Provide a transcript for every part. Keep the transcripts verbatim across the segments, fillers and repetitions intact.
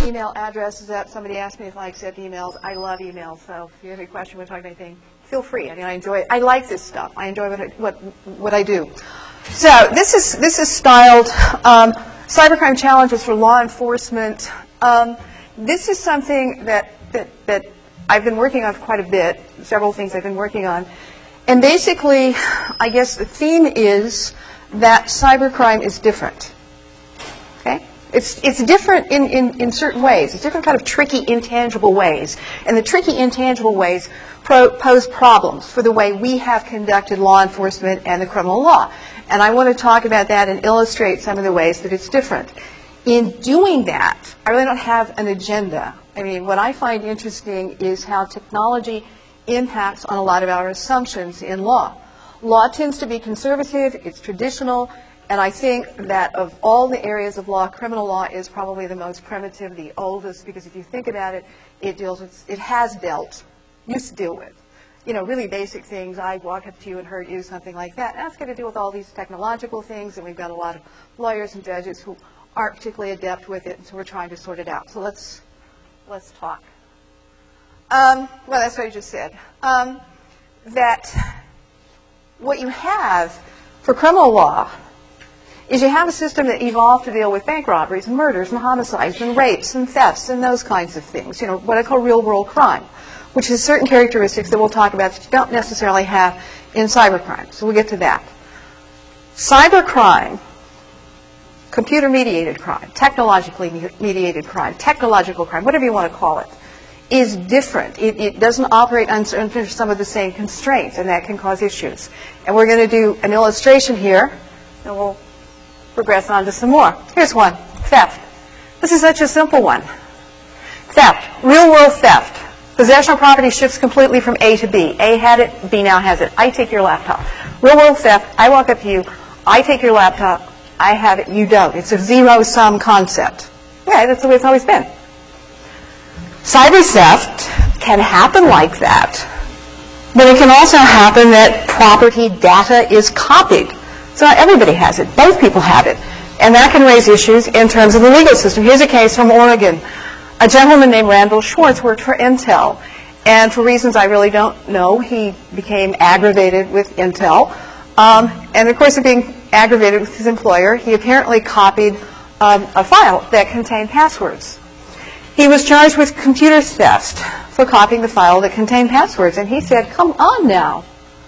email addresses up. Somebody asked me if I accept emails. I love emails, so if you have any question, want to talk about anything, feel free. I mean, I enjoy it. I like this stuff. I enjoy what I, what, what I do. So this is this is styled um, cybercrime challenges for law enforcement. Um, this is something that, that that I've been working on for quite a bit. Several things I've been working on, and basically, I guess the theme is that cybercrime is different. Okay. It's, it's different in, in, in certain ways. It's different kind of tricky, intangible ways. And the tricky, intangible ways pro pose problems for the way we have conducted law enforcement and the criminal law. And I want to talk about that and illustrate some of the ways that it's different. In doing that, I really don't have an agenda. I mean, what I find interesting is how technology impacts on a lot of our assumptions in law. Law tends to be conservative, it's traditional, and I think that of all the areas of law, criminal law is probably the most primitive, the oldest, because if you think about it, it deals with, it has dealt, used to deal with, you know, really basic things. I walk up to you and hurt you, something like that. And that's got to do with all these technological things, and we've got a lot of lawyers and judges who aren't particularly adept with it, and so we're trying to sort it out. So let's let's talk. Um, well, that's what I just said. Um, that what you have for criminal law is you have a system that evolved to deal with bank robberies and murders and homicides and rapes and thefts and those kinds of things, you know, what I call real-world crime, which has certain characteristics that we'll talk about that you don't necessarily have in cybercrime. So we'll get to that. Cybercrime, computer-mediated crime, technologically mediated crime, technological crime, whatever you want to call it, is different. It, it doesn't operate under some of the same constraints, and that can cause issues. And we're going to do an illustration here, and we'll progress on to some more. Here's one, theft. This is such a simple one. Theft, real-world theft. Possession of property shifts completely from A to B. A had it, B now has it. I take your laptop. Real-world theft, I walk up to you, I take your laptop, I have it, you don't. It's a zero-sum concept. Yeah, that's the way it's always been. Cyber theft can happen like that, but it can also happen that property data is copied. So not everybody has it. Both people have it. And that can raise issues in terms of the legal system. Here's a case from Oregon. A gentleman named Randall Schwartz worked for Intel. And for reasons I really don't know, he became aggravated with Intel. Um, and of course, of being aggravated with his employer, he apparently copied um, a file that contained passwords. He was charged with computer theft for copying the file that contained passwords. And he said, come on now.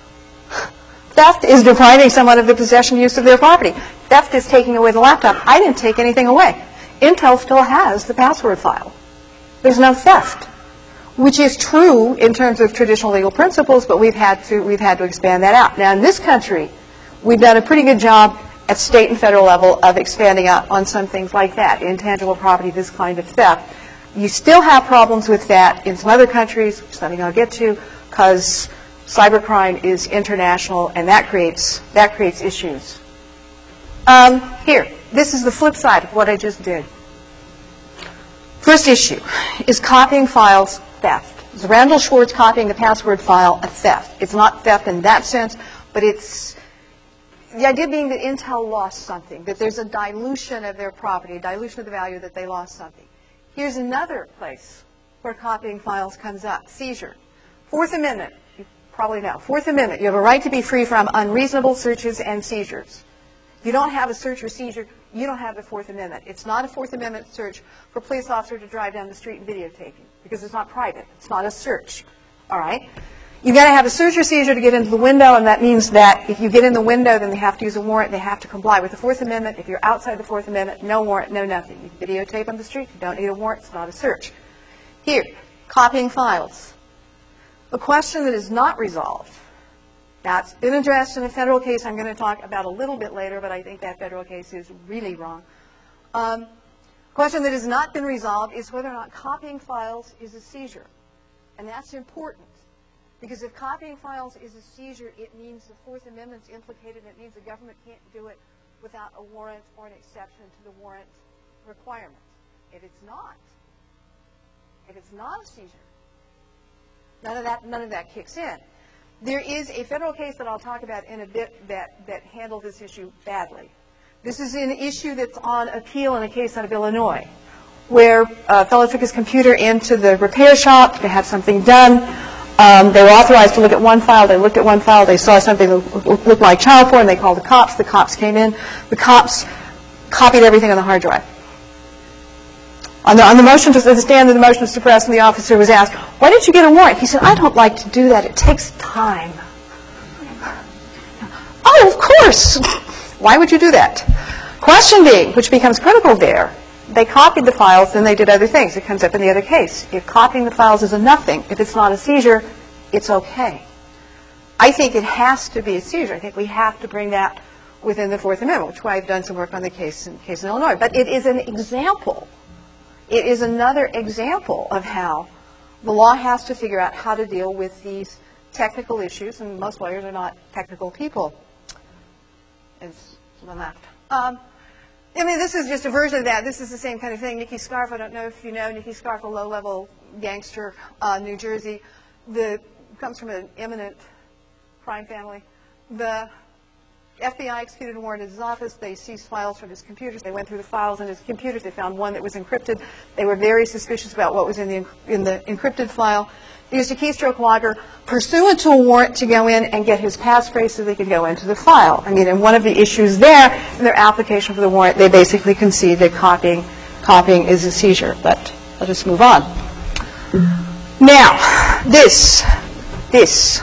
Theft is depriving someone of the possession use of their property. Theft is taking away the laptop. I didn't take anything away. Intel still has the password file. There's no theft, which is true in terms of traditional legal principles, but we've had to we've had to expand that out. Now, in this country, we've done a pretty good job at state and federal level of expanding out on some things like that, intangible property, this kind of theft. You still have problems with that in some other countries, which is something I'll get to, because cybercrime is international, and that creates that creates issues. Um, here, this is the flip side of what I just did. First issue is copying files theft. Is Randall Schwartz copying the password file a theft? It's not theft in that sense, but it's the idea being that Intel lost something, that there's a dilution of their property, a dilution of the value, that they lost something. Here's another place where copying files comes up, seizure. Fourth Amendment. Probably know. Fourth Amendment, you have a right to be free from unreasonable searches and seizures. If you don't have a search or seizure, you don't have the Fourth Amendment. It's not a Fourth Amendment search for a police officer to drive down the street and videotape you, because it's not private. It's not a search. All right? You've got to have a search or seizure to get into the window, and that means that if you get in the window, then they have to use a warrant. They have to comply with the Fourth Amendment. If you're outside the Fourth Amendment, no warrant, no nothing. You can videotape on the street. You don't need a warrant. It's not a search. Here, copying files. A question that is not resolved. Now, it's been addressed in a federal case I'm going to talk about a little bit later, but I think that federal case is really wrong. Um, question that has not been resolved is whether or not copying files is a seizure. And that's important, because if copying files is a seizure, it means the Fourth Amendment's implicated, and it means the government can't do it without a warrant or an exception to the warrant requirement. If it's not, if it's not a seizure, None of that, none of that kicks in. There is a federal case that I'll talk about in a bit that, that handled this issue badly. This is an issue that's on appeal in a case out of Illinois, where a fellow took his computer into the repair shop to have something done. Um, they were authorized to look at one file. They looked at one file. They saw something that looked like child porn. They called the cops. The cops came in. The cops copied everything on the hard drive. On the, on the motion to the stand, the motion to suppress, and the officer was asked, "Why didn't you get a warrant?" He said, "I don't like to do that. It takes time." Oh, of course. Why would you do that? Question being, which becomes critical there, they copied the files, then they did other things. It comes up in the other case. If copying the files is a nothing, if it's not a seizure, it's okay. I think it has to be a seizure. I think we have to bring that within the Fourth Amendment, which is why I've done some work on the case in, case in Illinois. But it is an example. It is another example of how the law has to figure out how to deal with these technical issues, and most lawyers are not technical people. It's the left. Um, I mean, this is just a version of that. This is the same kind of thing. Nikki Scarf, I don't know if you know Nikki Scarf, a low-level gangster, uh, New Jersey, the comes from an eminent crime family. The F B I executed a warrant at his office. They seized files from his computers. They went through the files in his computers. They found one that was encrypted. They were very suspicious about what was in the in the encrypted file. They used a keystroke logger pursuant to a warrant to go in and get his passphrase so they could go into the file. I mean, and one of the issues there in their application for the warrant, they basically concede that copying copying is a seizure. But I'll just move on. Now, this this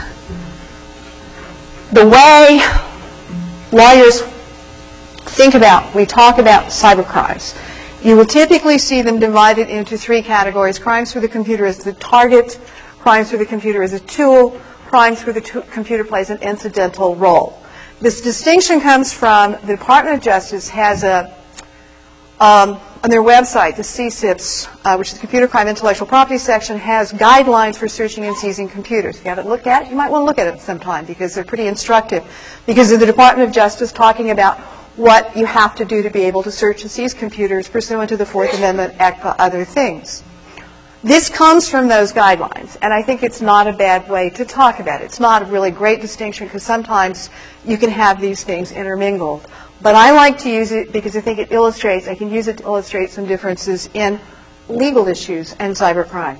the way lawyers think about, we talk about cybercrimes. You will typically see them divided into three categories. Crimes where the computer is the target, crimes where the computer is a tool, crimes where the t- computer plays an incidental role. This distinction comes from the Department of Justice has a, um, on their website, the C S I P S, uh, which is the Computer Crime Intellectual Property section, has guidelines for searching and seizing computers. If you haven't looked at it, you might want to look at it sometime because they're pretty instructive. Because of the Department of Justice talking about what you have to do to be able to search and seize computers pursuant to the Fourth Amendment, A C C A, other things. This comes from those guidelines, and I think it's not a bad way to talk about it. It's not a really great distinction because sometimes you can have these things intermingled. But I like to use it because I think it illustrates, I can use it to illustrate some differences in legal issues and cybercrime.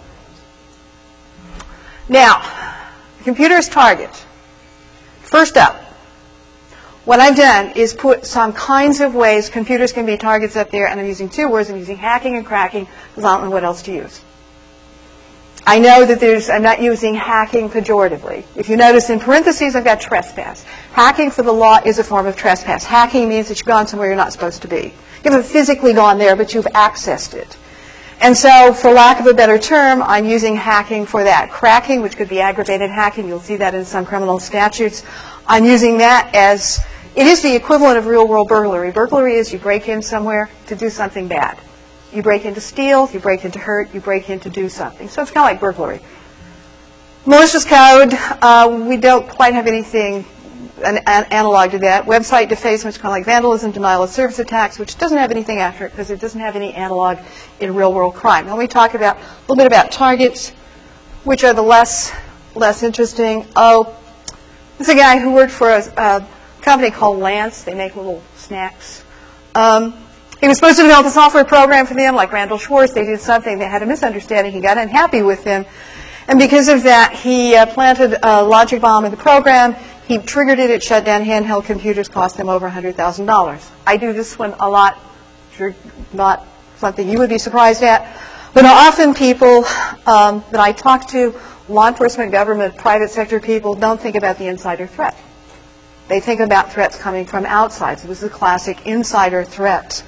Now, the computer's target. First up, what I've done is put some kinds of ways computers can be targets up there, and I'm using two words. I'm using hacking and cracking because I don't know what else to use. I know that there's, I'm not using hacking pejoratively. If you notice in parentheses, I've got trespass. Hacking for the law is a form of trespass. Hacking means that you've gone somewhere you're not supposed to be. You haven't physically gone there, but you've accessed it. And so, for lack of a better term, I'm using hacking for that. Cracking, which could be aggravated hacking, you'll see that in some criminal statutes. I'm using that as, it is the equivalent of real-world burglary. Burglary is you break in somewhere to do something bad. You break in to steal, you break in to hurt, you break in to do something. So it's kind of like burglary. Malicious code, uh, we don't quite have anything an, an analog to that. Website defacement is kind of like vandalism, denial of service attacks, which doesn't have anything after it because it doesn't have any analog in real-world crime. Now we talk about a little bit about targets, which are the less less interesting. Oh, this is a guy who worked for a, a company called Lance. They make little snacks. Um, He was supposed to develop a software program for them, like Randall Schwartz. They did something. They had a misunderstanding. He got unhappy with them. And because of that, he uh, planted a logic bomb in the program. He triggered it. It shut down handheld computers, cost them over one hundred thousand dollars. I do this one a lot. Sure, not something you would be surprised at. But often people um, that I talk to, law enforcement, government, private sector people, don't think about the insider threat. They think about threats coming from outside. So this is a classic insider threat.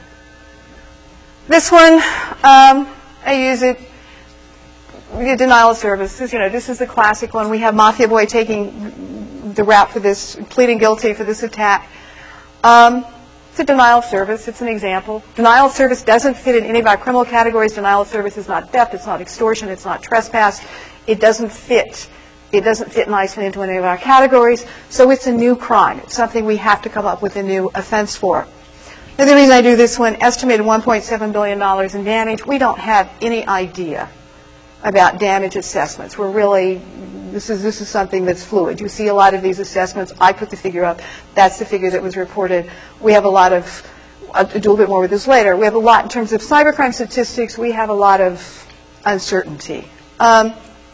This one, um, I use it, denial of service. This, you know, this is the classic one. We have Mafia Boy taking the rap for this, pleading guilty for this attack. Um, it's a denial of service. It's an example. Denial of service doesn't fit in any of our criminal categories. Denial of service is not theft. It's not extortion. It's not trespass. It doesn't fit. It doesn't fit nicely into any of our categories. So it's a new crime. It's something we have to come up with a new offense for. The other reason I do this one, estimated one point seven billion dollars in damage. We don't have any idea about damage assessments. We're really, this is this is something that's fluid. You see a lot of these assessments. I put the figure up. That's the figure that was reported. We have a lot of I'll do a little bit more with this later. We have a lot in terms of cybercrime statistics. We have a lot of uncertainty. Um,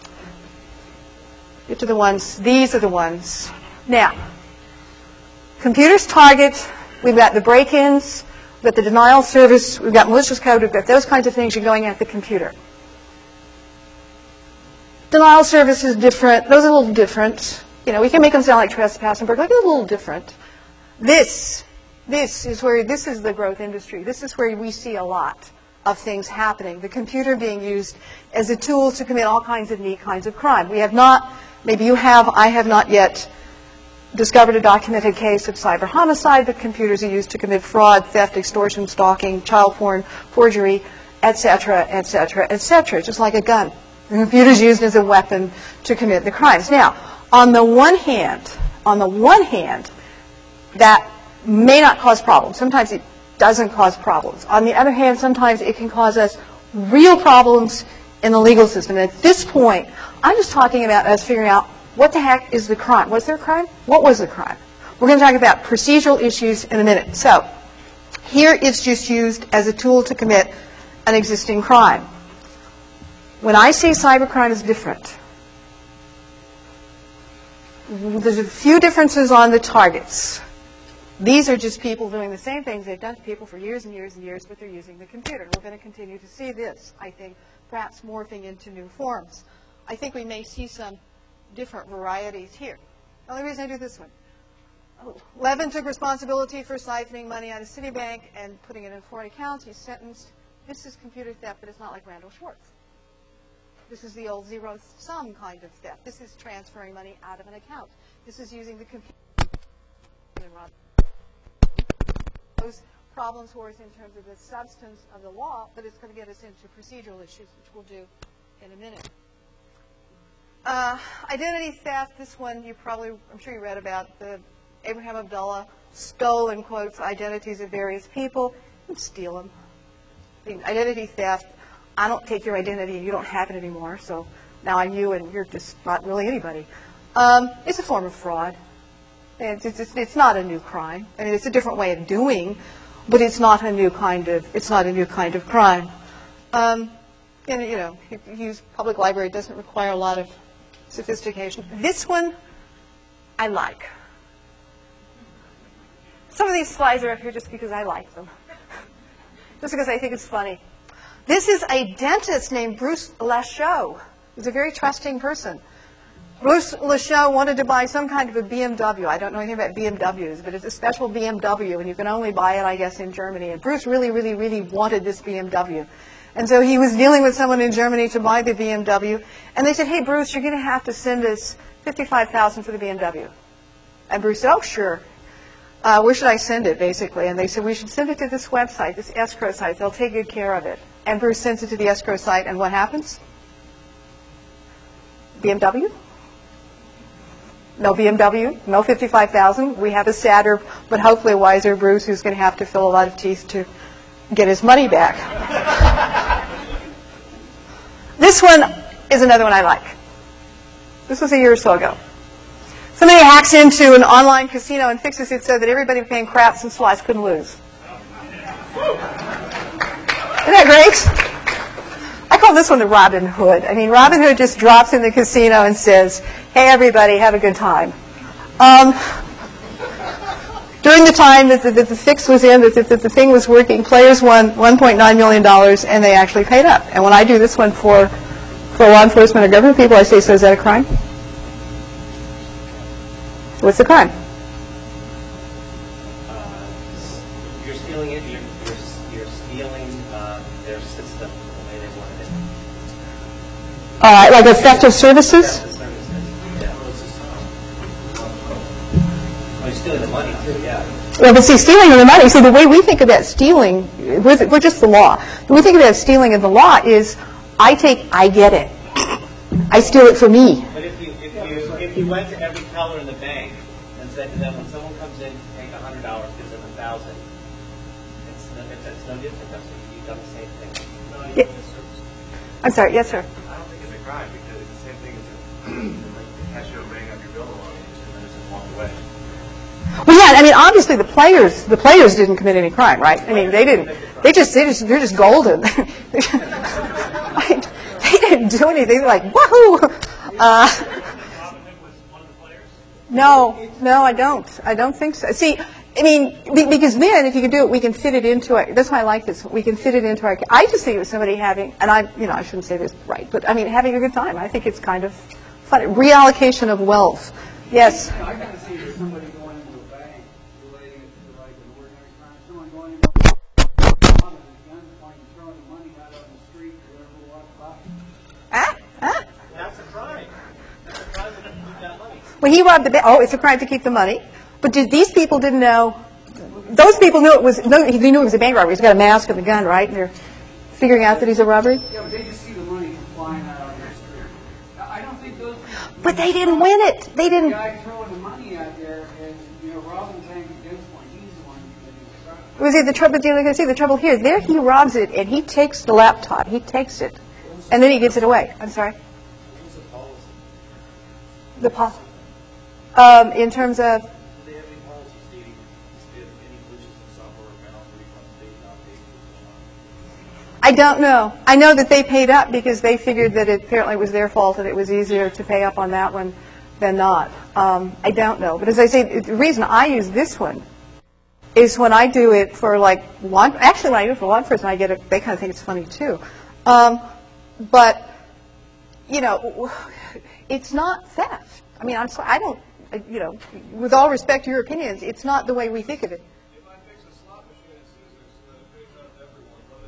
get to the ones. These are the ones. Now, computers target. We've got the break-ins. We've got the denial service. We've got malicious code. We've got those kinds of things. You're going at the computer. Denial service is different. Those are a little different. You know, we can make them sound like trespass and burglary. They're a little different. This, this is where, this is the growth industry. This is where we see a lot of things happening. The computer being used as a tool to commit all kinds of neat kinds of crime. We have not, maybe you have, I have not yet discovered a documented case of cyber homicide, but computers are used to commit fraud, theft, extortion, stalking, child porn, forgery, et cetera, et cetera, et cetera, just like a gun. The computer is used as a weapon to commit the crimes. Now, on the one hand, on the one hand, that may not cause problems. Sometimes it doesn't cause problems. On the other hand, sometimes it can cause us real problems in the legal system. And at this point, I'm just talking about us figuring out what the heck is the crime. Was there a crime? What was the crime? We're going to talk about procedural issues in a minute. So here it's just used as a tool to commit an existing crime. When I say cybercrime is different, there's a few differences on the targets. These are just people doing the same things they've done to people for years and years and years, but they're using the computer. We're going to continue to see this, I think, perhaps morphing into new forms. I think we may see some different varieties here. The only reason I do this one. Oh, Levin took responsibility for siphoning money out of Citibank and putting it in foreign accounts. He's sentenced. This is computer theft, but it's not like Randall Schwartz. This is the old zero-sum kind of theft. This is transferring money out of an account. This is using the computer. Those problems for us in terms of the substance of the law, but it's going to get us into procedural issues, which we'll do in a minute. Uh, identity theft, this one you probably, I'm sure you read about. The Abraham Abdullah stole, in quotes, identities of various people and steal them. I mean, identity theft, I don't take your identity and you don't have it anymore, so now I'm you and you're just not really anybody. Um, it's a form of fraud. It's, it's, it's not a new crime. I mean, it's a different way of doing, but it's not a new kind of, it's not a new kind of crime. Um, and, you know, if you use public library, it doesn't require a lot of sophistication. This one, I like. Some of these slides are up here just because I like them. Just because I think it's funny. This is a dentist named Bruce Lascaux. He's a very trusting person. Bruce Lascaux wanted to buy some kind of a B M W. I don't know anything about B M Ws, but it's a special B M W, and you can only buy it, I guess, in Germany. And Bruce really, really, really wanted this B M W. And so he was dealing with someone in Germany to buy the B M W. And they said, hey, Bruce, you're going to have to send us fifty-five thousand dollars for the B M W. And Bruce said, oh, sure. Uh, where should I send it, basically? And they said, we should send it to this website, this escrow site. They'll take good care of it. And Bruce sends it to the escrow site, and what happens? B M W? No B M W, no fifty-five thousand dollars. We have a sadder, but hopefully a wiser Bruce who's going to have to fill a lot of teeth to get his money back. This one is another one I like. This was a year or so ago. Somebody hacks into an online casino and fixes it so that everybody paying craps and slots couldn't lose. Isn't that great? I call this one the Robin Hood. I mean, Robin Hood just drops in the casino and says, hey, everybody, have a good time. Um, during the time that the, that the fix was in, that the, that the thing was working, players won one point nine million dollars, and they actually paid up. And when I do this one for, for law enforcement or government people, I say, so is that a crime? What's the crime? Uh, you're stealing it. You're, you're, you're stealing uh, their system the way they wanted it. All right, like a theft of services? Theft of services. Yeah. Well, you're stealing the money too. Yeah. Well, but see, stealing of the money. See, the way we think about stealing, we're, we're just the law. The way we think about stealing of the law is, I take, I get it. I steal it for me. But if you if you if you went to every teller in the bank and said to them, when someone comes in, take a hundred dollars, gives them a thousand, it's no, it's, it's no different. That's you've done the same thing. No, yeah. I'm sorry. Yes, sir. I don't think it's a crime because it's the same thing as if like the cashier rang up your bill along and you just, and just walk away. Well, yeah, I mean, obviously the players, the players didn't commit any crime, right? I mean, they didn't. They just, they just, they're just golden. They didn't do anything. They're like, woohoo! Uh, no, no, I don't. I don't think so. See, I mean, because then if you can do it, we can fit it into it. That's why I like this. We can fit it into our. I just think it was somebody having, and I, you know, I shouldn't say this right, but I mean, having a good time. I think it's kind of fun. Reallocation of wealth. Yes. I kind of see it as somebody going into a bank, relating it to like an ordinary crime. Someone going into a bank with a gun point and throwing the money out on the street or whatever walks by. Ah, ah. That's a crime. That's a crime to keep that money. Well, he robbed the bank. Oh, it's a crime to keep the money. But did, these people didn't know. Those people knew it was. No, they knew it was a bank robbery. He's got a mask and a gun, right? And they're figuring out that he's a robbery. Yeah, but they just see the money flying out on the street. I don't think those. But they didn't win it. They The didn't. guy throwing the money out there and you know robbing the bank against one. He's the one committing the crime. Was it the trouble? You see the trouble here. There, he robs it and he takes the laptop. He takes it, and then he gives it away. I'm sorry. What's the policy? The pol- um, in terms of. Do they have any policy stating if any glitches in software or balance refunds paid, not paid? I don't know. I know that they paid up because they figured that it apparently was their fault and it was easier to pay up on that one than not. Um, I don't know. But as I say, the reason I use this one is when I do it for like law. Actually, when I do it for law enforcement, I get it. They kind of think it's funny too. Um, but you know, it's not theft. I mean, I'm sorry. I don't. You know, with all respect to your opinions, it's not the way we think of it. If I fix a slot machine at Caesars so that it pays out to everyone, what do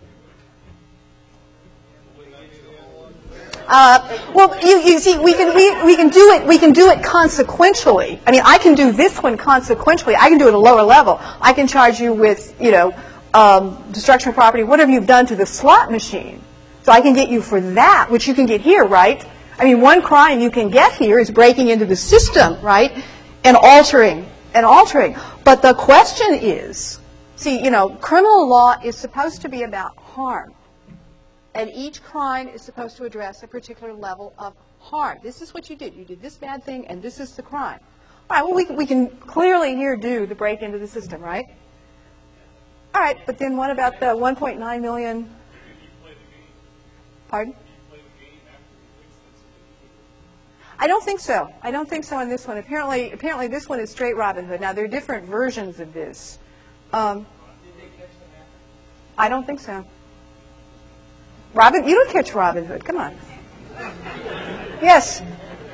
they charge me? Uh, well, you, you see, we can we, we can do it. We can do it consequentially. I mean, I can do this one consequentially. I can do it at a lower level. I can charge you with, you know, um, destruction of property, whatever you've done to the slot machine. So I can get you for that, which you can get here, right? I mean, one crime you can get here is breaking into the system, right, and altering and altering. But the question is, see, you know, criminal law is supposed to be about harm. And each crime is supposed to address a particular level of harm. This is what you did. You did this bad thing, and this is the crime. All right, well, we, we can clearly here do the break into the system, right? All right, but then what about the one point nine million? Pardon? I don't think so. I don't think so on this one. Apparently, apparently this one is straight Robin Hood. Now, there are different versions of this. Um, I don't think so. Robin, you don't catch Robin Hood. Come on. Yes.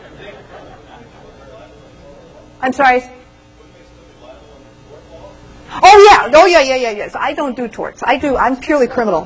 I'm sorry. Oh yeah. Oh yeah. Yeah. Yeah. Yes. I don't do torts. I do. I'm purely criminal.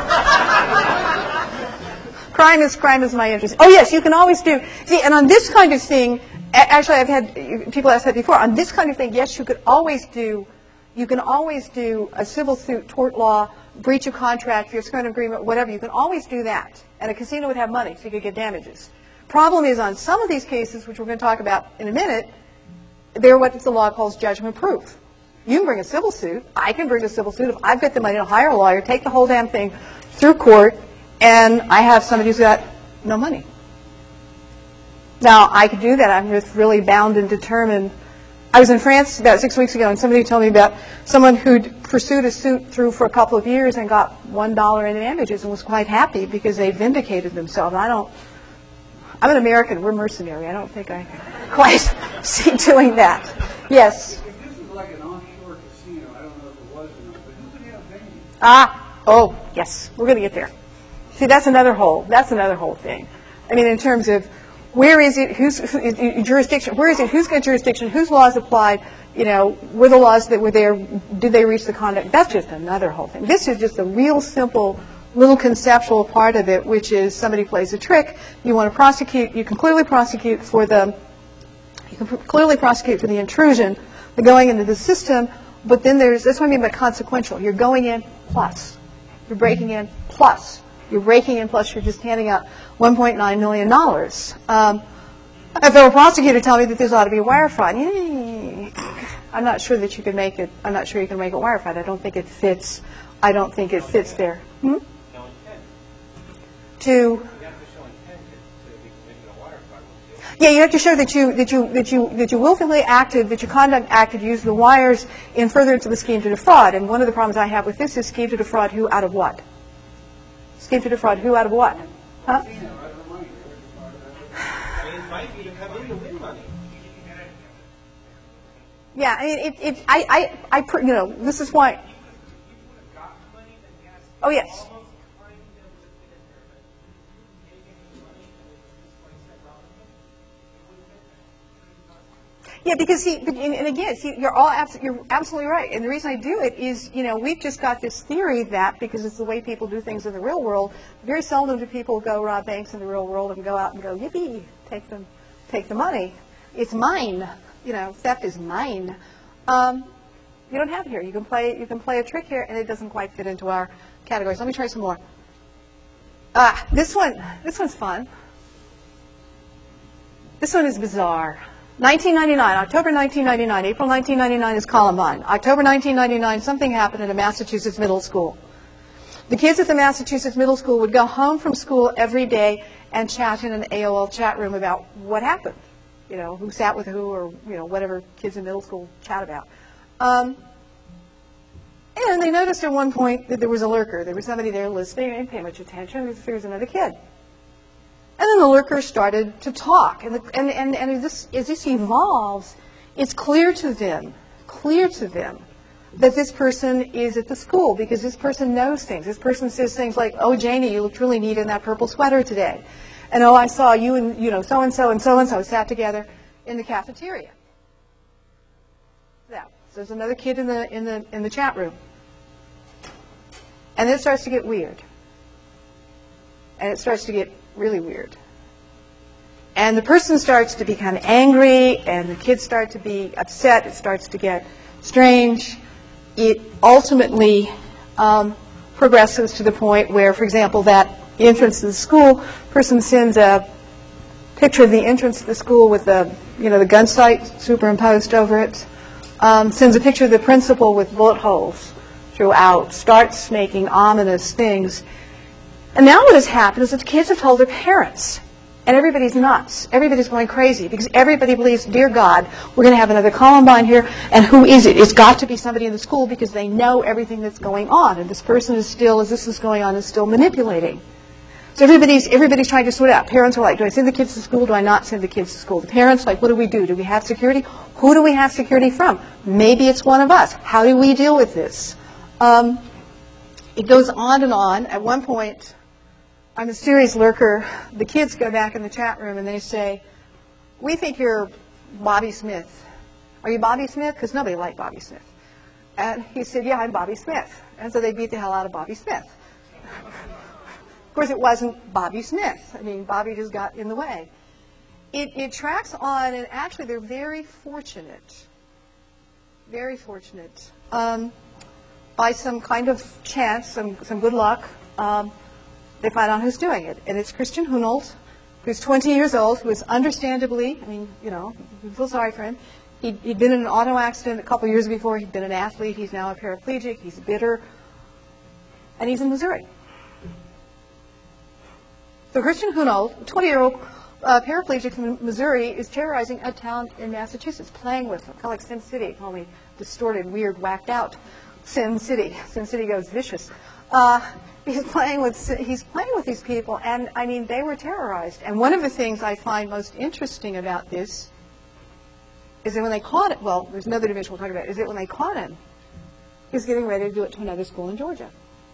Crime is crime is my interest. Oh yes, you can always do. See, and on this kind of thing, actually, I've had people ask that before. On this kind of thing, yes, you could always do. You can always do a civil suit, tort law, breach of contract, fiat agreement, whatever. You can always do that, and a casino would have money, so you could get damages. Problem is, on some of these cases, which we're going to talk about in a minute, they're what the law calls judgment proof. You can bring a civil suit. I can bring a civil suit. If I've got the money to hire a lawyer, take the whole damn thing through court, and I have somebody who's got no money. Now, I could do that. I'm just really bound and determined. I was in France about six weeks ago, and somebody told me about someone who'd pursued a suit through for a couple of years and got one dollar in damages and was quite happy because they vindicated themselves. I don't, I'm an American. We're mercenary. I don't think I quite see doing that. Yes? If this was like an offshore casino, I don't know if it was or not, but who could have venue? Ah, oh, yes. We're going to get there. See, that's another whole, that's another whole thing. I mean, in terms of where is it, who's who, jurisdiction, where is it, who's got jurisdiction, whose laws applied, you know, were the laws that were there, did they reach the conduct? That's just another whole thing. This is just a real simple little conceptual part of it, which is somebody plays a trick, you want to prosecute, you can clearly prosecute for the, you can clearly prosecute for the intrusion, the going into the system, but then there's, that's what I mean by consequential. You're going in plus. You're breaking in plus. You're breaking in plus you're just handing out one point nine million dollars. Um, if a prosecutor tell me that this ought to be wire fraud, I'm not sure that you can make it, I'm not sure you can make it wire fraud. I don't think it fits, I don't think it fits there. Hmm? No intent. To, You have to show intent to be committing a wire fraud. Yeah, you have to show that you that you that you that you willfully acted, that your conduct acted, used the wires in furtherance of the scheme to defraud. And one of the problems I have with this is scheme to defraud who out of what? Scheme to defraud who out of what? Huh? I mean, it might be to come in to win money. Yeah, I mean, it, it, I, I, I, per- you know, this is why. Oh yes. Yeah, because see, and and again, see, you're all abs- you're absolutely right. And the reason I do it is, you know, we've just got this theory that because it's the way people do things in the real world, very seldom do people go rob banks in the real world and go out and go, yippee, take them, take the money. It's mine. You know, theft is mine. Um, you don't have it here. You can play, you can play a trick here, and it doesn't quite fit into our categories. Let me try some more. Ah, this one, this one's fun. This one is bizarre. nineteen ninety-nine, October nineteen ninety-nine, April nineteen ninety-nine is Columbine. October nineteen ninety-nine, something happened at a Massachusetts middle school. The kids at the Massachusetts middle school would go home from school every day and chat in an A O L chat room about what happened. You know, who sat with who, or, you know, whatever kids in middle school chat about. Um, and they noticed at one point that there was a lurker. There was somebody there listening and paying much attention. There was another kid. And then the lurker started to talk. And, the, and, and, and as, this, as this evolves, it's clear to them, clear to them, that this person is at the school because this person knows things. This person says things like, oh, Janie, you looked really neat in that purple sweater today. And, oh, I saw you and, you know, so-and-so and so-and-so sat together in the cafeteria. Now, so there's another kid in the, in the, in the chat room. And it starts to get weird. And it starts to get really weird. And the person starts to become angry, and the kids start to be upset. It starts to get strange. It ultimately um, progresses to the point where, for example, that entrance to the school, person sends a picture of the entrance to the school with the, you know, the gun sight superimposed over it, um, sends a picture of the principal with bullet holes throughout, starts making ominous things. And now what has happened is that the kids have told their parents, and everybody's nuts. Everybody's going crazy because everybody believes, dear God, we're going to have another Columbine here, and who is it? It's got to be somebody in the school because they know everything that's going on, and this person is still, as this is going on, is still manipulating. So everybody's everybody's trying to sort out. Parents are like, do I send the kids to school? Do I not send the kids to school? The parents like, what do we do? Do we have security? Who do we have security from? Maybe it's one of us. How do we deal with this? Um, it goes on and on. At one point, I'm a serious lurker. The kids go back in the chat room and they say, we think you're Bobby Smith. Are you Bobby Smith? Because nobody liked Bobby Smith. And he said, yeah, I'm Bobby Smith. And so they beat the hell out of Bobby Smith. Of course, it wasn't Bobby Smith. I mean, Bobby just got in the way. It, it tracks on, and actually they're very fortunate, very fortunate. Um, by some kind of chance, some, some good luck, um, they find out who's doing it. And it's Christian Hunold, who's twenty years old, who is understandably, I mean, you know, we feel sorry for him. He'd, he'd been in an auto accident a couple years before. He'd been an athlete. He's now a paraplegic. He's bitter. And he's in Missouri. So Christian Hunold, twenty-year-old uh, paraplegic from Missouri, is terrorizing a town in Massachusetts, playing with them, kind of like Sin City, only distorted, weird, whacked out Sin City. Sin City goes vicious. Uh, he's playing with he's playing with these people, and I mean, they were terrorized. And one of the things I find most interesting about this is that when they caught it, well, there's another dimension we'll talk about, is that when they caught him, he's getting ready to do it to another school in Georgia.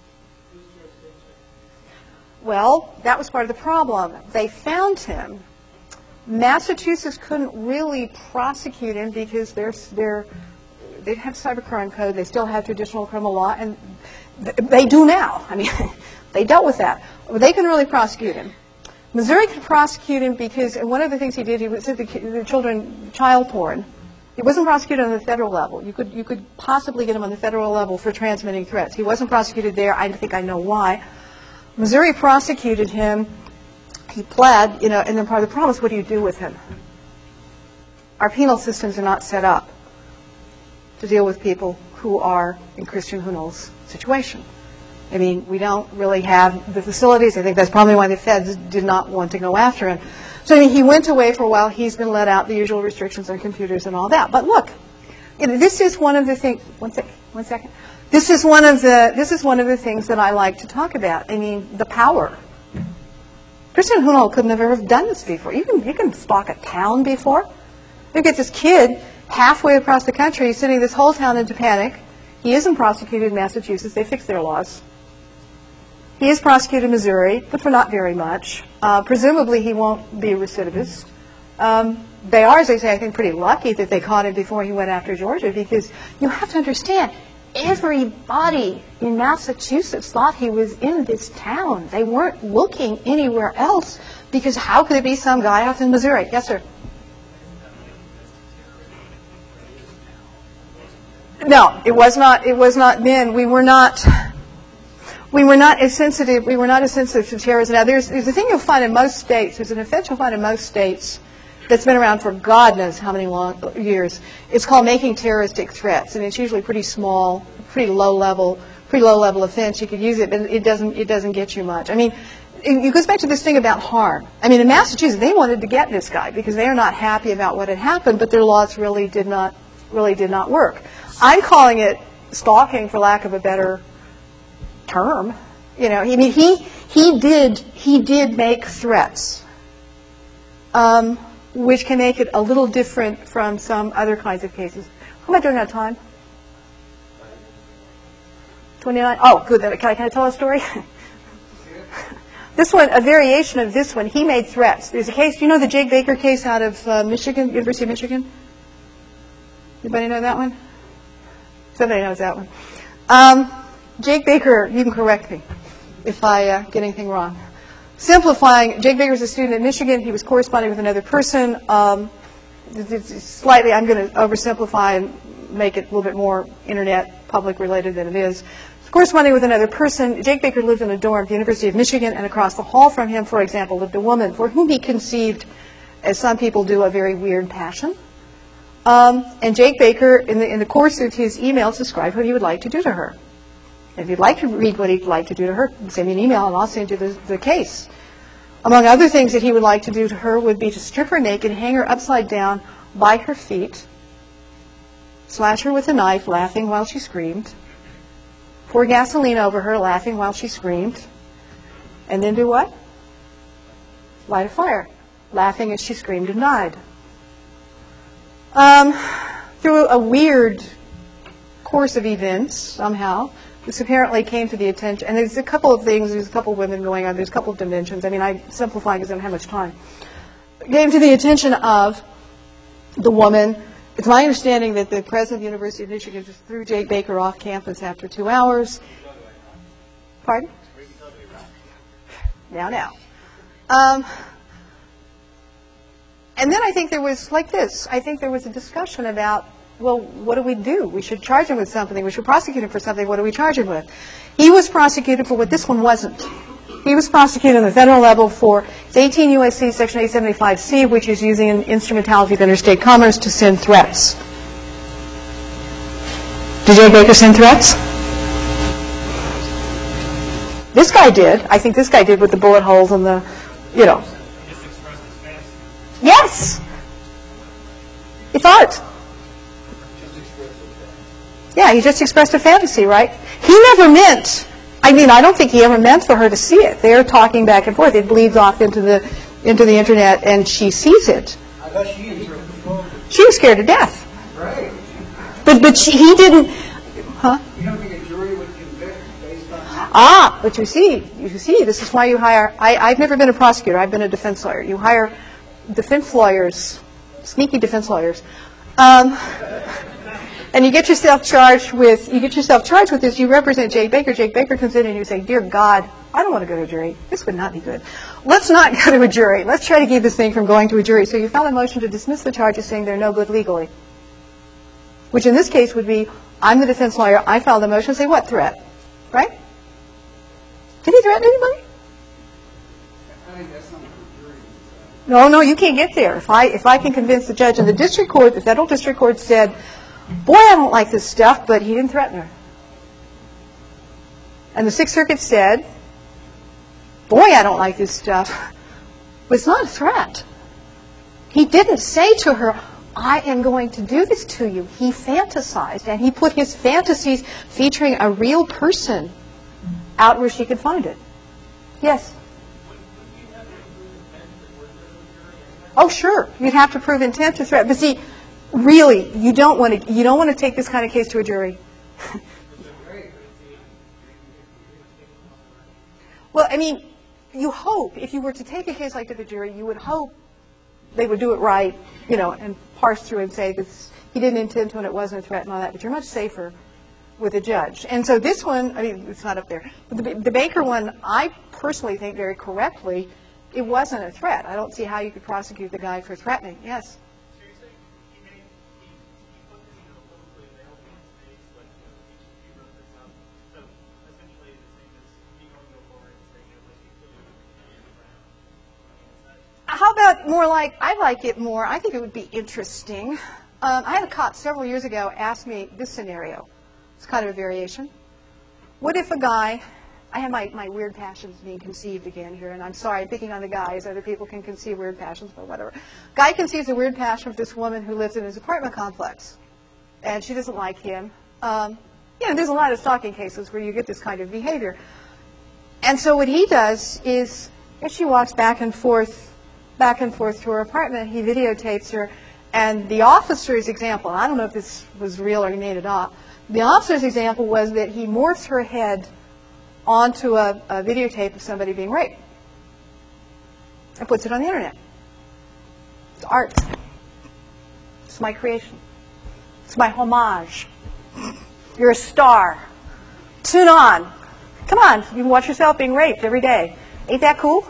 Well, that was part of the problem. They found him. Massachusetts couldn't really prosecute him because they're, they're, they have cybercrime code. They still have traditional criminal law, and th- they do now. I mean, they dealt with that. But they couldn't really prosecute him. Missouri could prosecute him because, and one of the things he did, he sent the, the children child porn. He wasn't prosecuted on the federal level. You could, you could possibly get him on the federal level for transmitting threats. He wasn't prosecuted there. I think I know why. Missouri prosecuted him. He pled, you know, and then part of the problem is, what do you do with him? Our penal systems are not set up to deal with people who are in Christian Hunold's situation. I mean, we don't really have the facilities. I think that's probably why the feds did not want to go after him. So I mean, he went away for a while. He's been let out, the usual restrictions on computers and all that. But look, you know, this is one of the things. One second. One second. This is one of the. This is one of the things that I like to talk about. I mean, the power. Christian Hunol couldn't have ever done this before. You can you can stalk a town before. You get this kid halfway across the country, sending this whole town into panic. He isn't prosecuted in Massachusetts. They fixed their laws. He is prosecuted in Missouri, but for not very much. Uh, presumably, he won't be a recidivist. Um, they are, as I say, I think, pretty lucky that they caught him before he went after Georgia, because you have to understand, everybody in Massachusetts thought he was in this town. They weren't looking anywhere else, because how could it be some guy out in Missouri? Yes, sir? No, it was not. It was not then. We were not. We were not as sensitive. We were not as sensitive to terrorism. Now, there's, there's a thing you'll find in most states. There's an offense you'll find in most states that's been around for God knows how many long years. It's called making terroristic threats, and it's usually pretty small, pretty low level, pretty low level offense. You could use it, but it doesn't. It doesn't get you much. I mean, it, it goes back to this thing about harm. I mean, in Massachusetts, they wanted to get this guy because they are not happy about what had happened, but their laws really did not, really did not work. I'm calling it stalking, for lack of a better term. You know, I mean, he he did he did make threats, um, which can make it a little different from some other kinds of cases. How am I doing out of time? twenty-nine. Oh, good. Can I, can I tell a story? This one, a variation of this one, he made threats. There's a case. You know the Jake Baker case out of uh, Michigan, University of Michigan. Anybody know that one? Somebody knows that one. Um, Jake Baker, you can correct me if I uh, get anything wrong. Simplifying, Jake Baker was a student at Michigan. He was corresponding with another person. Um, slightly, I'm going to oversimplify and make it a little bit more internet public related than it is. Corresponding with another person, Jake Baker lived in a dorm at the University of Michigan, and across the hall from him, for example, lived a woman for whom he conceived, as some people do, a very weird passion. Um, and Jake Baker, in the, in the course of his emails, described what he would like to do to her. And if you'd like to read what he'd like to do to her, send me an email and I'll send you the, the case. Among other things that he would like to do to her would be to strip her naked, hang her upside down by her feet, slash her with a knife, laughing while she screamed, pour gasoline over her, laughing while she screamed, and then do what? Light a fire, laughing as she screamed and died. Um, through a weird course of events, somehow, this apparently came to the attention, and there's a couple of things, there's a couple of women going on, there's a couple of dimensions. I mean, I simplify because I don't have much time. It came to the attention of the woman. It's my understanding that the president of the University of Michigan just threw Jake Baker off campus after two hours. Pardon? Now, now. Um, and then I think there was, like this, I think there was a discussion about, well, what do we do? We should charge him with something. We should prosecute him for something. What do we charge him with? He was prosecuted for what this one wasn't. He was prosecuted on the federal level for eighteen U S C Section eight seventy-five C, which is using an instrumentality of interstate commerce to send threats. Did Jake Baker send threats? This guy did. I think this guy did with the bullet holes and the, you know. Yes. It's art. Yeah, he just expressed a fantasy, right? He never meant, I mean, I don't think he ever meant for her to see it. They're talking back and forth. It bleeds off into the into the internet, and she sees it. I thought she interpreted. She was scared to death. Right. But but she, he didn't, huh? You don't think a jury would convict based on that? Ah, but you see, you see, this is why you hire, I, I've never been a prosecutor. I've been a defense lawyer. You hire defense lawyers, sneaky defense lawyers. Um, And you get yourself charged with, you get yourself charged with this, you represent Jake Baker. Jake Baker comes in and you say, dear God, I don't want to go to a jury. This would not be good. Let's not go to a jury. Let's try to keep this thing from going to a jury. So you file a motion to dismiss the charges saying they're no good legally. Which in this case would be, I'm the defense lawyer, I filed a motion, say what threat? Right? Did he threaten anybody? I think that's not for jury. No, no, you can't get there. If I, if I can convince the judge, and the district court, the federal district court said, boy, I don't like this stuff, but he didn't threaten her. And the Sixth Circuit said, boy, I don't like this stuff, but it's not a threat. He didn't say to her, I am going to do this to you. He fantasized, and he put his fantasies featuring a real person out where she could find it. Yes? Oh, sure. You'd have to prove intent to threaten. But see, really, you don't want to. You don't want to take this kind of case to a jury. Well, I mean, you hope if you were to take a case like to the jury, you would hope they would do it right, you know, and parse through and say this, he didn't intend to and it wasn't a threat and all that. But you're much safer with a judge. And so this one, I mean, it's not up there. But the, the Baker one, I personally think very correctly, it wasn't a threat. I don't see how you could prosecute the guy for threatening. Yes? So you're saying he made, he, he put this email publicly available in space, like, you know, he, he wrote this up. So essentially the same as he going to go forward and saying it was he put it in the ground. I mean, is that... How about more like, I like it more, I think it would be interesting. Um, I had a cop several years ago ask me this scenario. It's kind of a variation. What if a guy, I have my, my weird passions being conceived again here, and I'm sorry, I'm picking on the guys. Other people can conceive weird passions, but whatever. Guy conceives a weird passion for this woman who lives in his apartment complex, and she doesn't like him. Um, you know, there's a lot of stalking cases where you get this kind of behavior. And so what he does is, if she walks back and forth, back and forth to her apartment, he videotapes her, and the officer's example, I don't know if this was real or he made it up, the officer's example was that he morphs her head onto a, a videotape of somebody being raped and puts it on the internet. It's art. It's my creation. It's my homage. You're a star. Tune on. Come on, you can watch yourself being raped every day. Ain't that cool?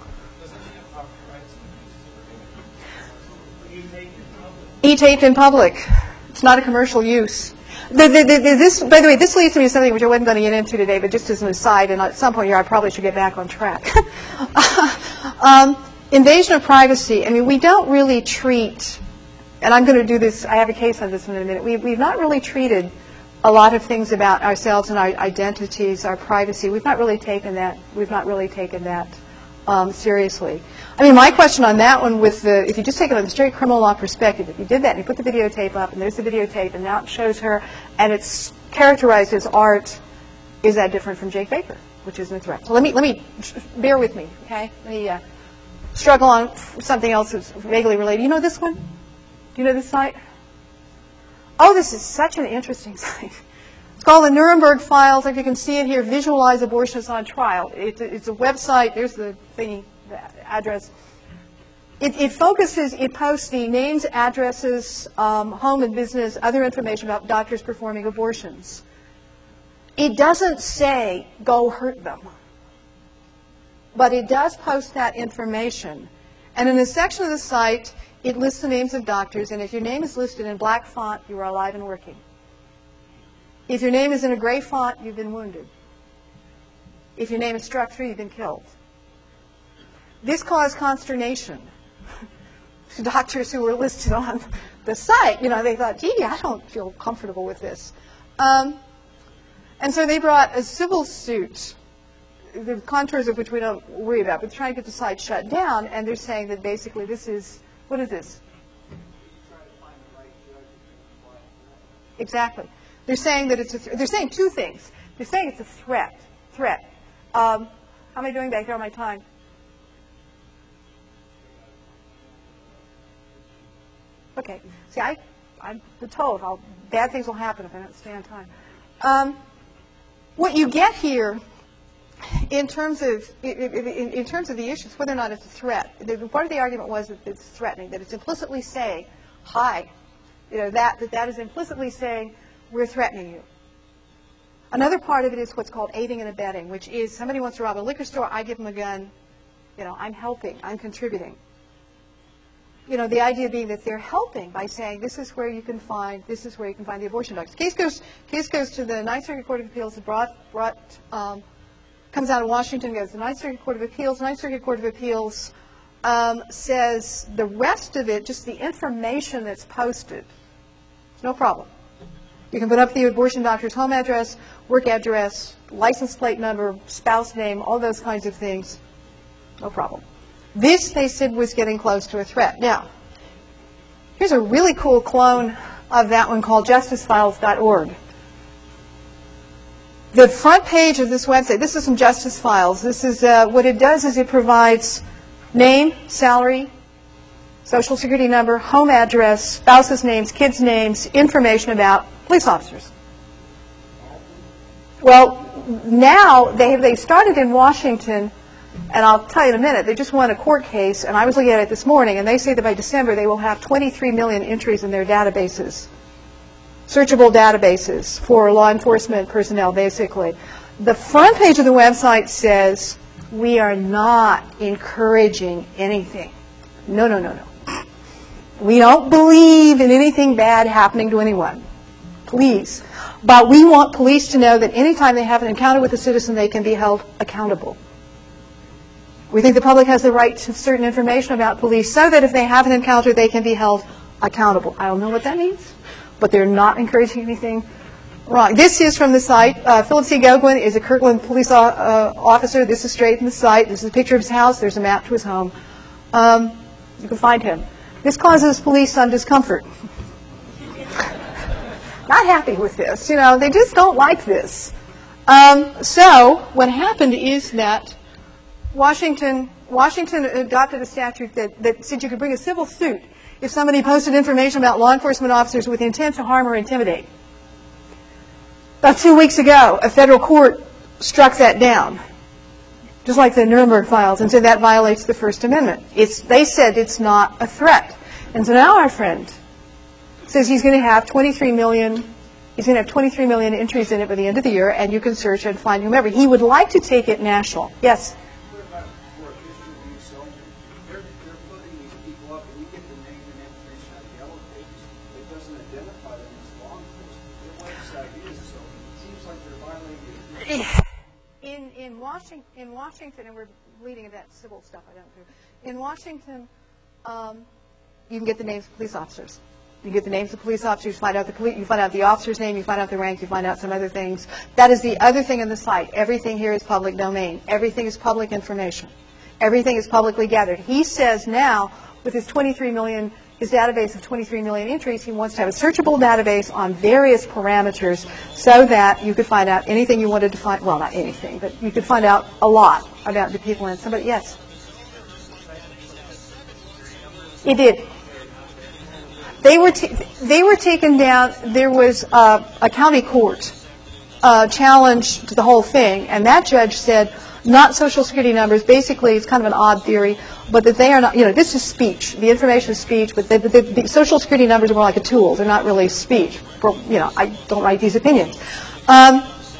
E-taped in public. It's not a commercial use. The, the, the, this, by the way, this leads me to something which I wasn't going to get into today, but just as an aside, and at some point here I probably should get back on track. um, invasion of privacy. I mean, we don't really treat, and I'm going to do this, I have a case on this in a minute, we, we've not really treated a lot of things about ourselves and our identities, our privacy. We've not really taken that, we've not really taken that um, seriously. I mean, my question on that one with the, if you just take it on the straight criminal law perspective, if you did that and you put the videotape up and there's the videotape and now it shows her and it's characterized as art, is that different from Jake Baker, which isn't a threat? So let me, let me, bear with me, okay? Let me uh, struggle on something else that's vaguely related. You know this one? Do you know this site? Oh, this is such an interesting site. It's called the Nuremberg Files. If you can see it here, Visualize Abortions on Trial. It's a, it's a website. There's the thingy, the address. It, it focuses, it posts the names, addresses, um, home and business, other information about doctors performing abortions. It doesn't say, go hurt them. But it does post that information. And in a section of the site, it lists the names of doctors. And if your name is listed in black font, you are alive and working. If your name is in a gray font, you've been wounded. If your name is struck through, you've been killed. This caused consternation to doctors who were listed on the site. You know, they thought, gee, I don't feel comfortable with this. Um, and so they brought a civil suit, the contours of which we don't worry about, but trying to get the site shut down, and they're saying that basically this is, what is this? Exactly. They're saying that it's a th- they're saying two things. They're saying it's a threat. Threat. Um, how am I doing back there on my time? Okay. See, I, I'm told I'll, bad things will happen if I don't stay on time. Um, what you get here, in terms of in, in, in terms of the issues, whether or not it's a threat, the, part of the argument was that it's threatening, that it's implicitly saying, "Hi," you know, that that that is implicitly saying, we're threatening you. Another part of it is what's called aiding and abetting, which is somebody wants to rob a liquor store, I give them a gun, you know, I'm helping, I'm contributing. You know, the idea being that they're helping by saying this is where you can find, this is where you can find the abortion doctors. Case goes, case goes to the Ninth Circuit Court of Appeals, brought, brought, um, comes out of Washington, goes to the Ninth Circuit Court of Appeals. Ninth Circuit Court of Appeals um, says the rest of it, just the information that's posted, no problem. You can put up the abortion doctor's home address, work address, license plate number, spouse name, all those kinds of things. No problem. This, they said, was getting close to a threat. Now, Here's a really cool clone of that one called justice files dot org. The front page of this website, this is some Justice Files. This is, uh, what it does is it provides name, salary, social security number, home address, spouses' names, kids' names, information about police officers. Well, now they have, they started in Washington, and I'll tell you in a minute, they just won a court case, and I was looking at it this morning, and they say that by December they will have twenty-three million entries in their databases. Searchable databases for law enforcement personnel, basically. The front page of the website says, we are not encouraging anything. No, no, no, no. We don't believe in anything bad happening to anyone. Please. But we want police to know that anytime they have an encounter with a citizen, they can be held accountable. We think the public has the right to certain information about police so that if they have an encounter, they can be held accountable. I don't know what that means, but they're not encouraging anything wrong. This is from the site. Uh, Philip C. Goguen is a Kirkland police o- uh, officer. This is straight from the site. This is a picture of his house. There's a map to his home. Um, you can find him. This causes police some discomfort. Not happy with this. You know, they just don't like this. Um, so what happened is that Washington Washington adopted a statute that, that said you could bring a civil suit if somebody posted information about law enforcement officers with intent to harm or intimidate. About two weeks ago, a federal court struck that down, just like the Nuremberg files, and said that violates the First Amendment. It's, they said it's not a threat. And so now our friend says he's going to have twenty-three million, he's going to have twenty-three million entries in it by the end of the year, and you can search and find whomever. He would like to take it national. Yes? What about for official use? So they're, they're putting these people up, and we get the name and information on the yellow pages. It doesn't identify them as law enforcement. Their website is, so it seems like they're violating it. In in Washington, in Washington, and we're leading that civil stuff. I don't do. In Washington, um, you can get the names of police officers. You get the names of police officers. Find out the police. You find out the officer's name. You find out the rank. You find out some other things. That is the other thing in the site. Everything here is public domain. Everything is public information. Everything is publicly gathered. He says now, with his twenty-three million, his database of twenty-three million entries, he wants to have a searchable database on various parameters so that you could find out anything you wanted to find. Well, not anything, but you could find out a lot about the people in somebody. Yes? It did. They were t- they were taken down. There was uh, a county court uh, challenge to the whole thing, and that judge said not Social Security numbers. Basically, it's kind of an odd theory, but that they are not. You know, this is speech. The information is speech, but the, the, the Social Security numbers are more like a tool. They're not really speech. For, you know, I don't write these opinions. Um,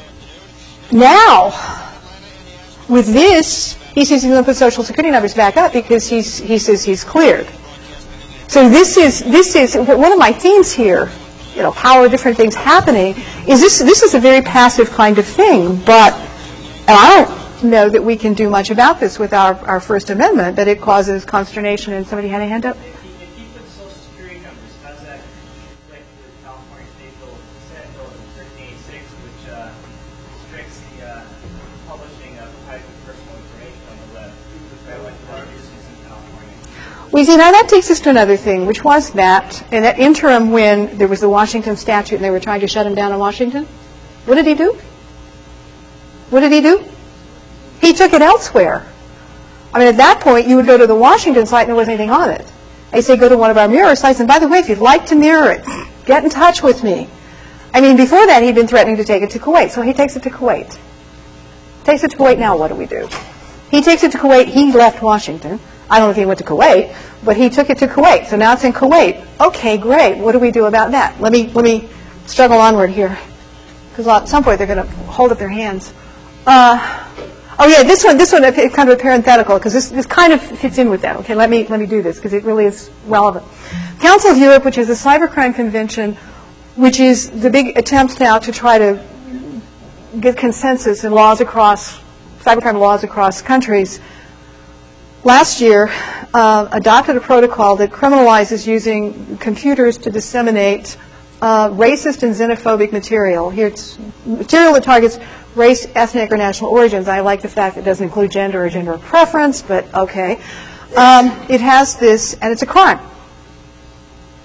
now, with this, he says he's going to put Social Security numbers back up because he's he says he's cleared. So this is this is one of my themes here. You know, how are different things happening? Is this this is a very passive kind of thing, but and I don't know that we can do much about this with our, our First Amendment, but it causes consternation. And somebody had a hand up. If you, if you put social security numbers, how does that conflict with California State Bill thirteen eighty-six, which uh, restricts the uh, publishing of private personal information on the web, which I like to introduce in California? We see now that takes us to another thing, which was that in that interim when there was the Washington statute and they were trying to shut him down in Washington, what did he do? What did he do? He took it elsewhere. I mean, at that point, you would go to the Washington site and there wasn't anything on it. They say go to one of our mirror sites, and by the way, if you'd like to mirror it, get in touch with me. I mean, before that, he'd been threatening to take it to Kuwait, so he takes it to Kuwait. Takes it to Kuwait, now what do we do? He takes it to Kuwait, he left Washington. I don't know if he went to Kuwait, but he took it to Kuwait. So now it's in Kuwait. Okay, great. What do we do about that? Let me let me struggle onward here, because at some point they're going to hold up their hands. Uh, oh yeah, this one, this one, kind of a parenthetical, because this this kind of fits in with that. Okay, let me let me do this because it really is relevant. Council of Europe, which is a cybercrime convention, which is the big attempt now to try to get consensus in laws across cybercrime laws across countries. Last year, uh, adopted a protocol that criminalizes using computers to disseminate uh, racist and xenophobic material. Here it's material that targets race, ethnic, or national origins. I like the fact that it doesn't include gender or gender preference, but okay. Um, it has this, and it's a crime.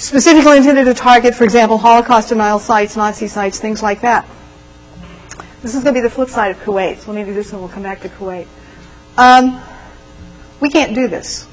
specifically intended to target, for example, Holocaust denial sites, Nazi sites, things like that. This is going to be the flip side of Kuwait. So let me do this and we'll come back to Kuwait. Um, we can't do this.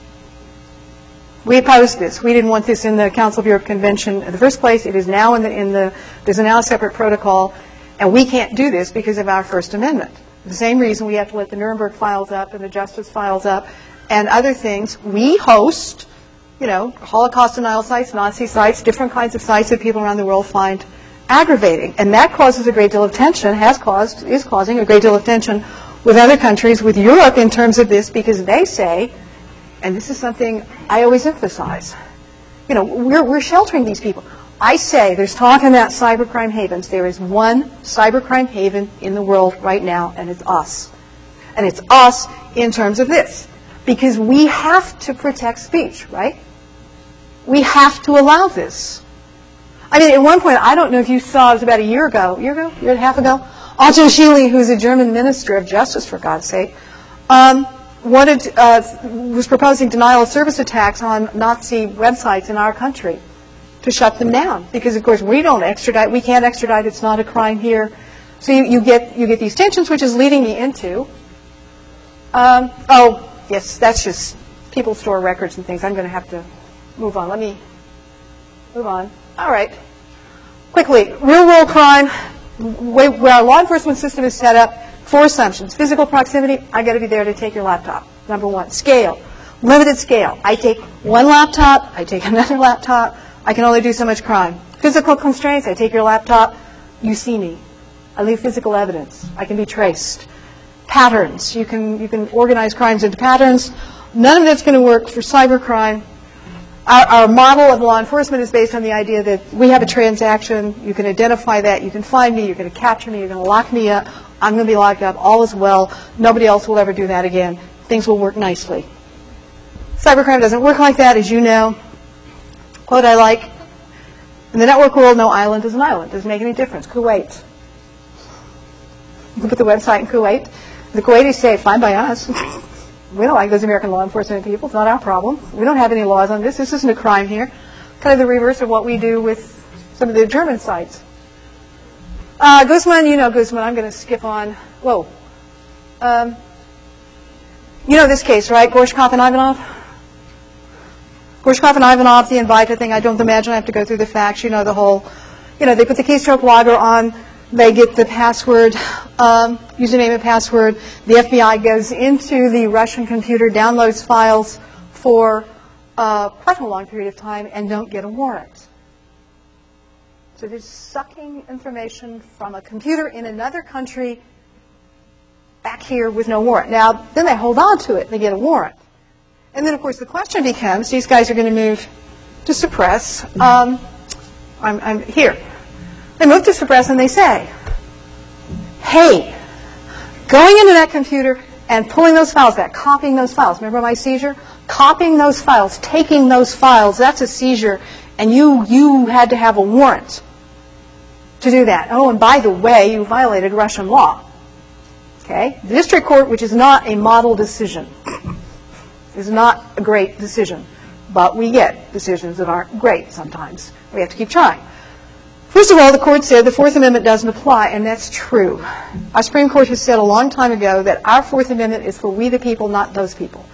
We opposed this. We didn't want this in the Council of Europe Convention in the first place. It is now in the, in the there's now a separate protocol, and we can't do this because of our First Amendment. The same reason we have to let the Nuremberg files up and the Justice files up and other things. We host, you know, Holocaust denial sites, Nazi sites, different kinds of sites that people around the world find aggravating. And that causes a great deal of tension, has caused, is causing a great deal of tension with other countries, with Europe in terms of this, because they say, and this is something I always emphasize, you know, we're, we're sheltering these people. I say there's talk about cybercrime havens. There is one cybercrime haven in the world right now, and it's us. And it's us in terms of this. Because we have to protect speech, right? We have to allow this. I mean, at one point, I don't know if you saw, it was about a year ago, a year ago, a year and a half ago, Otto Schiele, who's a German minister of justice, for God's sake, um, wanted, uh, was proposing denial of service attacks on Nazi websites in our country to shut them down. Because, of course, we don't extradite. We can't extradite. It's not a crime here. So you, you, get, you get these tensions, which is leading me into, um, oh, yes, that's just people store records and things. I'm going to have to move on. Let me move on. All right. Quickly, real world crime, where our law enforcement system is set up, four assumptions. Physical proximity, I got to be there to take your laptop. Number one. Scale, limited scale. I take one laptop, I take another laptop, I can only do so much crime. Physical constraints, I take your laptop, you see me. I leave physical evidence. I can be traced. Patterns, you can, you can organize crimes into patterns. None of that's going to work for cybercrime. Our, our model of law enforcement is based on the idea that we have a transaction, you can identify that, you can find me, you're going to capture me, you're going to lock me up, I'm going to be locked up, all is well, nobody else will ever do that again, things will work nicely. Cybercrime doesn't work like that, as you know. Quote I like, in the network world, no island is an island, doesn't make any difference. Kuwait. You can put the website in Kuwait. The Kuwaitis say, fine by us. We don't like those American law enforcement people. It's not our problem. We don't have any laws on this. This isn't a crime here. Kind of the reverse of what we do with some of the German sites. Uh, Guzman, you know Guzman. I'm going to skip on. Whoa. Um, you know this case, right? Gorshkov and Ivanov? Gorshkov and Ivanov, the Invita thing. I don't imagine I have to go through the facts. You know the whole, you know, they put the keystroke logger on. They get the password, um, username and password. The F B I goes into the Russian computer, downloads files for uh, quite a long period of time, and don't get a warrant. So they're sucking information from a computer in another country back here with no warrant. Now, then they hold on to it. They get a warrant. And then, of course, the question becomes, these guys are going to move to suppress. Um, I'm, I'm here. They move to suppress and they say, hey, going into that computer and pulling those files back, copying those files. Remember my seizure? Copying those files, taking those files, that's a seizure, and you, you had to have a warrant to do that. Oh, and by the way, you violated Russian law. Okay? The district court, which is not a model decision, is not a great decision, but we get decisions that aren't great sometimes. We have to keep trying. First of all, the court said the Fourth Amendment doesn't apply, and that's true. Our Supreme Court has said a long time ago that our Fourth Amendment is for we the people, not those people.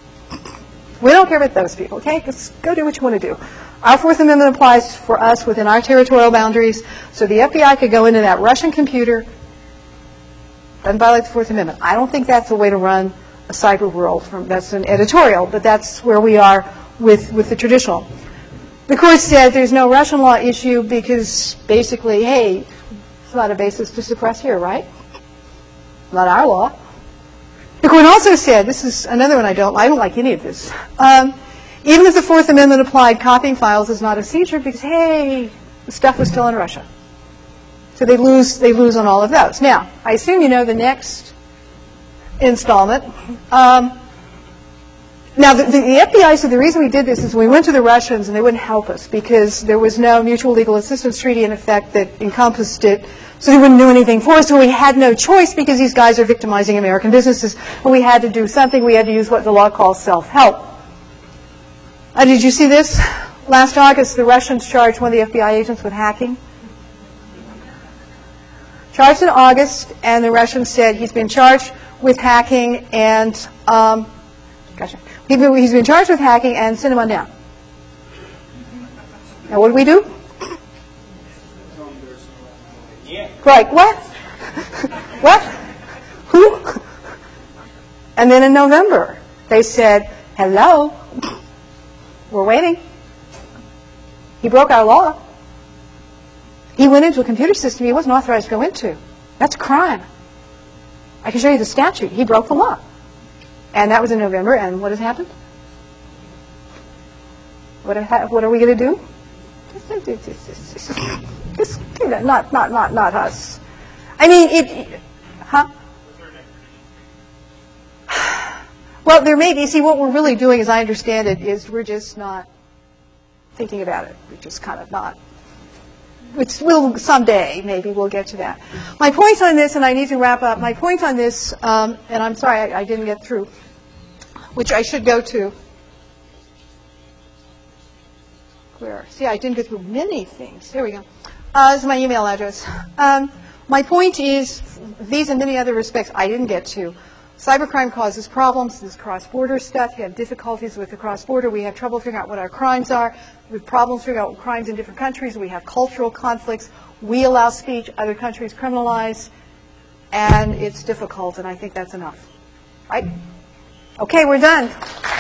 We don't care about those people, okay? Just go do what you want to do. Our Fourth Amendment applies for us within our territorial boundaries, so the F B I could go into that Russian computer and violate the Fourth Amendment. I don't think that's the way to run a cyber world. That's an editorial, but that's where we are with, with the traditional. The court said there's no Russian law issue because basically, hey, it's not a basis to suppress here, right? Not our law. The court also said, this is another one I don't, I don't like any of this. Um, even if the Fourth Amendment applied, copying files is not a seizure because, hey, the stuff was still in Russia. So they lose, they lose on all of those. Now, I assume you know the next installment. Um, Now, the, the F B I said the reason we did this is we went to the Russians and they wouldn't help us because there was no mutual legal assistance treaty in effect that encompassed it, so they wouldn't do anything for us. So we had no choice because these guys are victimizing American businesses, and we had to do something. We had to use what the law calls self-help. Uh, did you see this? Last August, the Russians charged one of the F B I agents with hacking. Charged in August, and the Russians said he's been charged with hacking and, um, gotcha. He's been, he's been charged with hacking and send him on down. Now, what do we do? Yeah. Right, what? What? Who? And then in November, they said, hello, we're waiting. He broke our law. He went into a computer system he wasn't authorized to go into. That's a crime. I can show you the statute. He broke the law. And that was in November, and what has happened? What are, what are we going to do? Just, not, not, not, not us. I mean, it, it huh? Well, there may be. See, what we're really doing, as I understand it, is we're just not thinking about it. We're just kind of not. It's, we'll, someday, maybe we'll get to that. My point on this, and I need to wrap up, my point on this, um, and I'm sorry I, I didn't get through, which I should go to. Where? See, I didn't get through many things. Here we go. Uh, this is my email address. Um, my point is, these and many other respects I didn't get to. Cybercrime causes problems. This cross-border stuff. You have difficulties with the cross-border. We have trouble figuring out what our crimes are. We have problems figuring out crimes in different countries. We have cultural conflicts. We allow speech. Other countries criminalize. And it's difficult, and I think that's enough. Right? Okay, we're done.